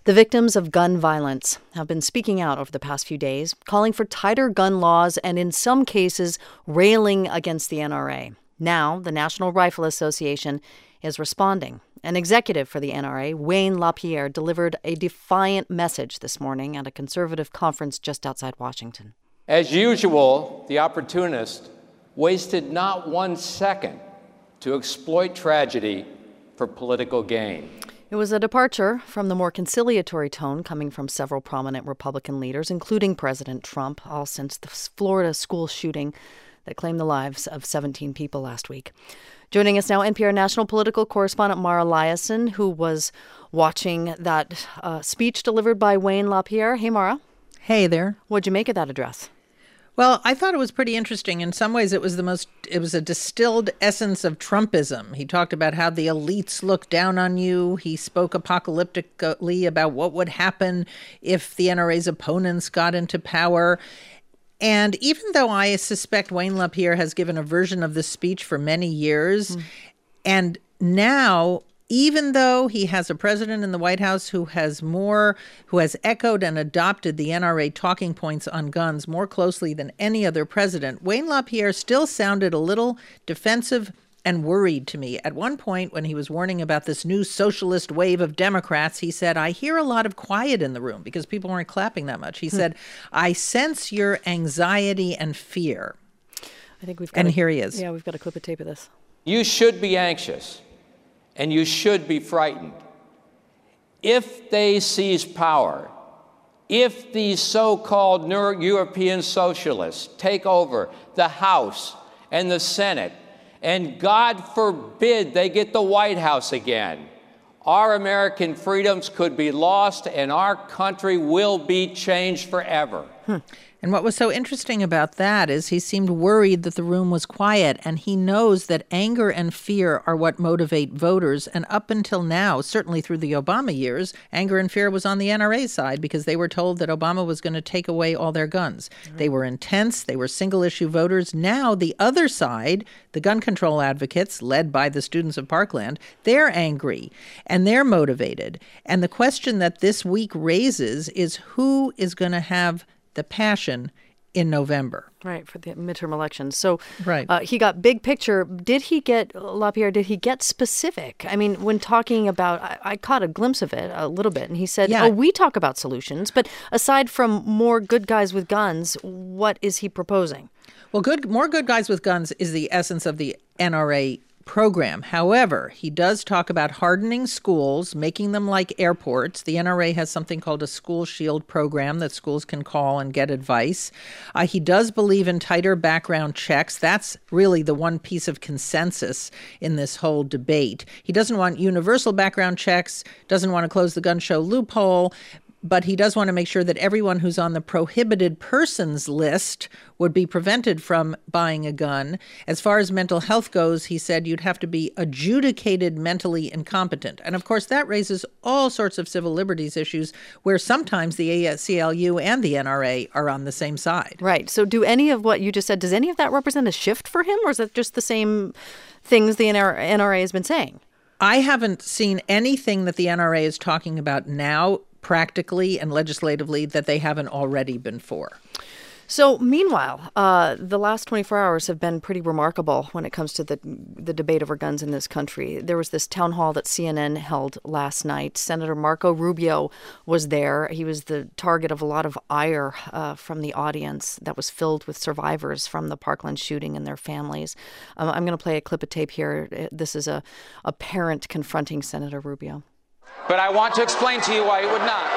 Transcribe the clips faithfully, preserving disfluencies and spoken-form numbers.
The victims of gun violence have been speaking out over the past few days, calling for tighter gun laws and, in some cases, railing against the N R A. Now, the National Rifle Association is responding. An executive for the N R A, Wayne LaPierre, delivered a defiant message this morning at a conservative conference just outside Washington. As usual, the opportunist wasted not one second to exploit tragedy for political gain. It was a departure from the more conciliatory tone coming from several prominent Republican leaders, including President Trump, all since the Florida school shooting that claimed the lives of seventeen people last week. Joining us now, N P R national political correspondent Mara Liasson, who was watching that uh, speech delivered by Wayne LaPierre. Hey, Mara. Hey there. What'd you make of that address? Well, I thought it was pretty interesting. In some ways, it was the most, it was a distilled essence of Trumpism. He talked about how the elites look down on you. He spoke apocalyptically about what would happen if the N R A's opponents got into power. And even though I suspect Wayne LaPierre has given a version of this speech for many years, mm. and now, even though he has a president in the White House who has more, who has echoed and adopted the N R A talking points on guns more closely than any other president, Wayne LaPierre still sounded a little defensive and worried to me. At one point, when he was warning about this new socialist wave of Democrats, he said, I hear a lot of quiet in the room because people weren't clapping that much. He hmm. said, I sense your anxiety and fear. I think we've got And a, here he is. Yeah, we've got a clip of tape of this. You should be anxious. And you should be frightened. If they seize power, if these so-called European socialists take over the House and the Senate, and God forbid they get the White House again, our American freedoms could be lost and our country will be changed forever. Hmm. And what was so interesting about that is he seemed worried that the room was quiet, and he knows that anger and fear are what motivate voters. And up until now, certainly through the Obama years, anger and fear was on the N R A side because they were told that Obama was going to take away all their guns. Mm-hmm. They were intense. They were single-issue voters. Now the other side, the gun control advocates, led by the students of Parkland, they're angry and they're motivated. And the question that this week raises is who is going to have the passion in November. Right, for the midterm elections. So right. uh, he got big picture. Did he get, LaPierre, did he get specific? I mean, when talking about, I, I caught a glimpse of it a little bit, and he said, yeah. oh, we talk about solutions, but aside from more good guys with guns, what is he proposing? Well, good, more good guys with guns is the essence of the N R A program. However, he does talk about hardening schools, making them like airports. The N R A has something called a School Shield program that schools can call and get advice. Uh, he does believe in tighter background checks. That's really the one piece of consensus in this whole debate. He doesn't want universal background checks, doesn't want to close the gun show loophole, but he does want to make sure that everyone who's on the prohibited persons list would be prevented from buying a gun. As far as mental health goes, he said you'd have to be adjudicated mentally incompetent. And of course, that raises all sorts of civil liberties issues where sometimes the A C L U and the N R A are on the same side. Right. So do any of what you just said, does any of that represent a shift for him, or is that just the same things the N R A has been saying? I haven't seen anything that the N R A is talking about now practically and legislatively that they haven't already been for. So meanwhile, uh, the last twenty-four hours have been pretty remarkable when it comes to the the debate over guns in this country. There was this town hall that C N N held last night. Senator Marco Rubio was there. He was the target of a lot of ire uh, from the audience that was filled with survivors from the Parkland shooting and their families. Um, I'm going to play a clip of tape here. This is a, a parent confronting Senator Rubio. But I want to explain to you why it would not.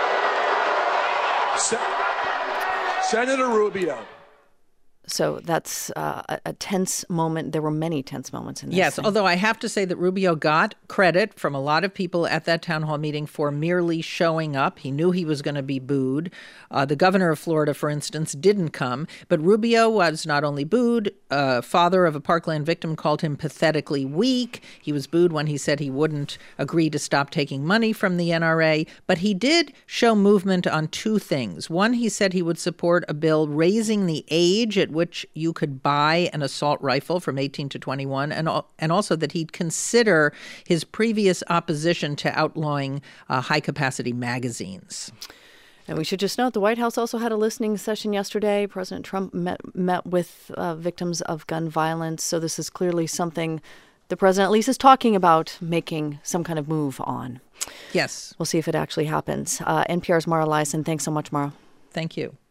Se- Senator Rubio. So that's uh, a, a tense moment. There were many tense moments in this. Yes, thing. although I have to say that Rubio got credit from a lot of people at that town hall meeting for merely showing up. He knew he was going to be booed. Uh, the governor of Florida, for instance, didn't come. But Rubio was not only booed, uh, father of a Parkland victim called him pathetically weak. He was booed when he said he wouldn't agree to stop taking money from the N R A. But he did show movement on two things. One, he said he would support a bill raising the age at which you could buy an assault rifle from eighteen to twenty-one, and and also that he'd consider his previous opposition to outlawing uh, high-capacity magazines. And we should just note the White House also had a listening session yesterday. President Trump met, met with uh, victims of gun violence. So this is clearly something the president at least is talking about making some kind of move on. Yes. We'll see if it actually happens. Uh, N P R's Mara Liasson. Thanks so much, Mara. Thank you.